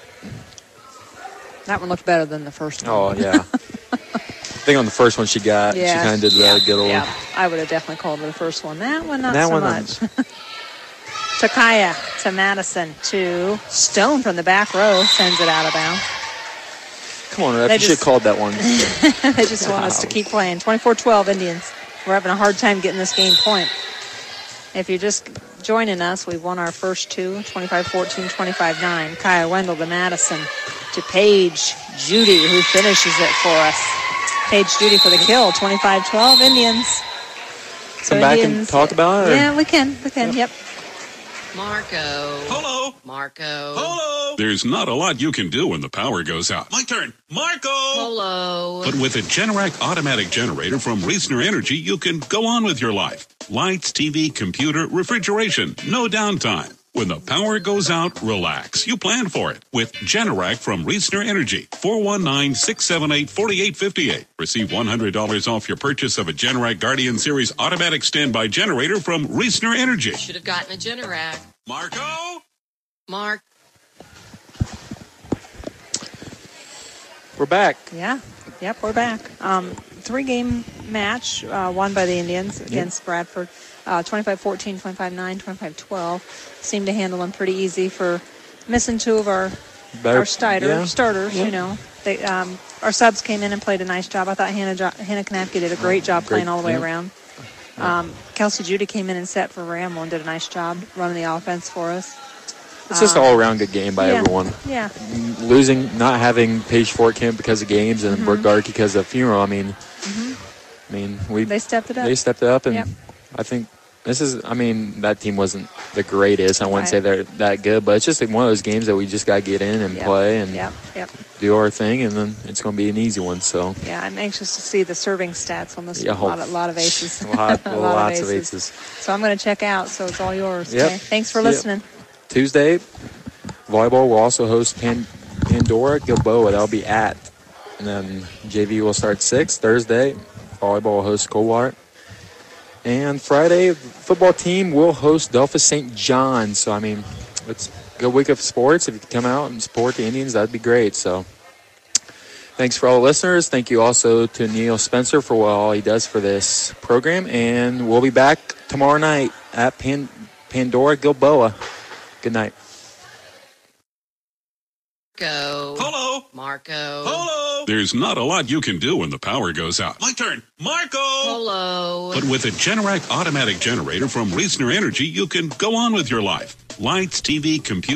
C: That one looked better than the first one.
B: Oh, yeah. I think on the first one she got, she kind of did the good old...
C: Yeah, I would have definitely called her the first one. That one, not
B: that
C: so
B: one,
C: much. Takaya to Madison to Stone from the back row, sends it out of bounds.
B: Come on, Ref, you should have called that one.
C: They just want us to keep playing. 24-12 Indians. We're having a hard time getting this game point. If you're just joining us, we've won our first two, 25-14, 25-9. Kaya Wendell to Madison. To Paige Judy, who finishes it for us. Paige Judy for the kill, 25-12 Indians. So
B: Come back
C: Indians,
B: and talk about it?
C: Yeah, we can, yep.
M: Marco.
J: Hello.
M: Marco.
J: Hello. There's not a lot you can do when the power goes out. My turn. Marco.
M: Hello.
J: But with a Generac automatic generator from Reisner Energy, you can go on with your life. Lights, TV, computer, refrigeration, no downtime. When the power goes out, relax. You plan for it with Generac from Reisner Energy. 419-678-4858. Receive $100 off your purchase of a Generac Guardian Series automatic standby generator from Reisner Energy.
M: Should have gotten a Generac.
J: Marco?
M: Mark.
B: We're back.
C: Yeah. Yep, we're back. 3-game match won by the Indians against Bradford. 25-14, 25-9, 25-12. Seemed to handle them pretty easy for missing two of our starters, you know. They, our subs came in and played a nice job. I thought Hannah Kanapke did a great job playing all the way around. Kelsey Judy came in and set for Ramble and did a nice job running the offense for us.
B: It's just an all-around good game by everyone.
C: Yeah.
B: Losing, not having Paige Fortkamp because of games and Brooke Garkey because of funeral. I mean, they stepped it up. They stepped it up, and I think that team wasn't the greatest. I wouldn't say they're that good, but it's just like one of those games that we just got to get in and play and do our thing, and then it's going to be an easy one. So
C: yeah, I'm anxious to see the serving stats on this. A lot of aces.
B: Lots of aces.
C: So I'm going to check out. So it's all yours. Okay? Thanks for listening.
B: Tuesday, volleyball will also host Pandora Gilboa. That'll be and then JV will start 6. Thursday, volleyball will host Coldwater. And Friday, football team will host Delphos St. John. So, it's a good week of sports. If you can come out and support the Indians, that'd be great. So, thanks for all the listeners. Thank you also to Neil Spencer for all he does for this program. And we'll be back tomorrow night at Pandora Gilboa. Good night.
J: Hello.
M: Marco.
J: Hello. There's not a lot you can do when the power goes out. My turn. Marco.
M: Hello.
J: But with a Generac automatic generator from Reisner Energy, you can go on with your life. Lights, TV, computer.